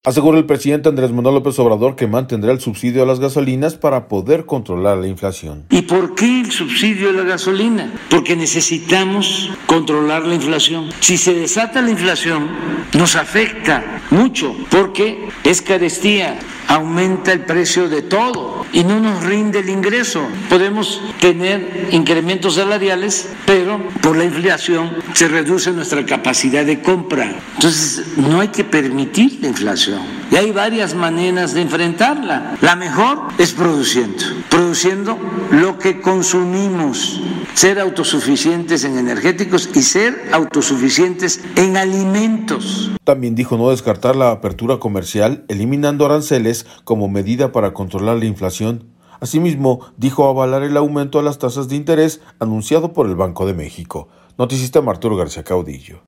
Aseguró el presidente Andrés Manuel López Obrador que mantendrá el subsidio a las gasolinas para poder controlar la inflación. ¿Y por qué el subsidio a la gasolina? Porque necesitamos controlar la inflación. Si se desata la inflación, nos afecta mucho porque es carestía, aumenta el precio de todo y no nos rinde el ingreso. Podemos tener incrementos salariales, pero por la inflación se reduce nuestra capacidad de compra. Entonces, no hay que permitir la inflación. Y hay varias maneras de enfrentarla. La mejor es produciendo lo que consumimos, ser autosuficientes en energéticos y ser autosuficientes en alimentos. También dijo no descartar la apertura comercial, eliminando aranceles como medida para controlar la inflación. Asimismo, dijo avalar el aumento a las tasas de interés anunciado por el Banco de México. Noticista Arturo García Caudillo.